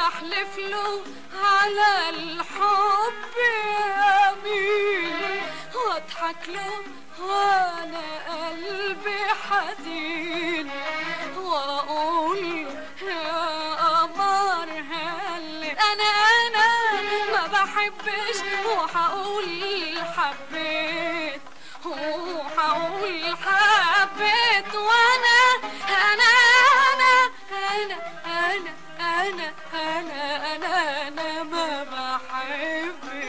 واحلف له على الحب يمين، واضحك له وانا قلبي حزين، واقول يا قمر هل انا ما بحبش، وهقول حبيت وهقول حبيت، وانا انا انا انا انا انا انا انا انا ما بحبش.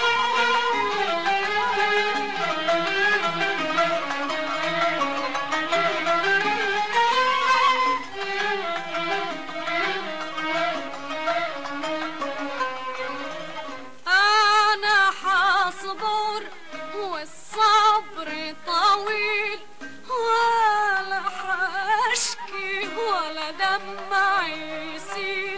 انا حصبر والصبر طويل، ولا حشكي ولا دمع يسيل،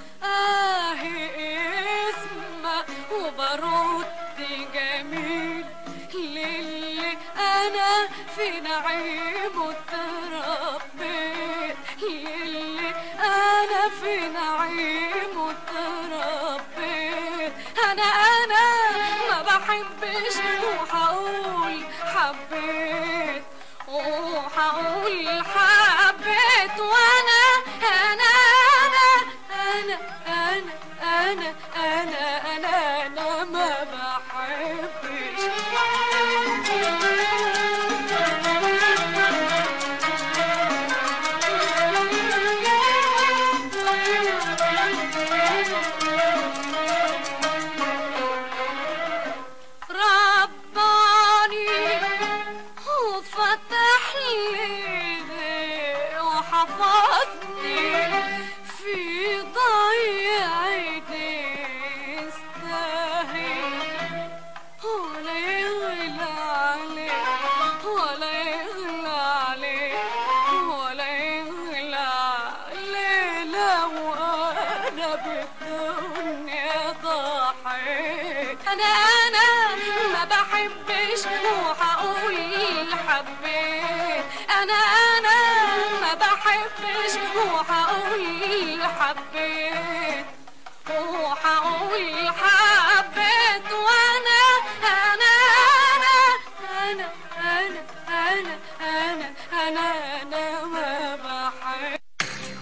اسمع وبرد جميل للي انا في نعيم وتربيت، للي انا في نعيم وتربيت، انا ما بحبش، وهقول حبيت وهقول حبيت، وانا انا انا انا انا انا انا انا ما بحبش. رباني وفتح لي وحفظني في ضيعتي، استاهل ولا يغلى عليه ولا يغلى عليه ولا يغلى عليه، لو انا بالدنيا ضحيت، انا ما بحبش، وهقول حبيت، انا ما بحبش، وهقول حبيت وهقول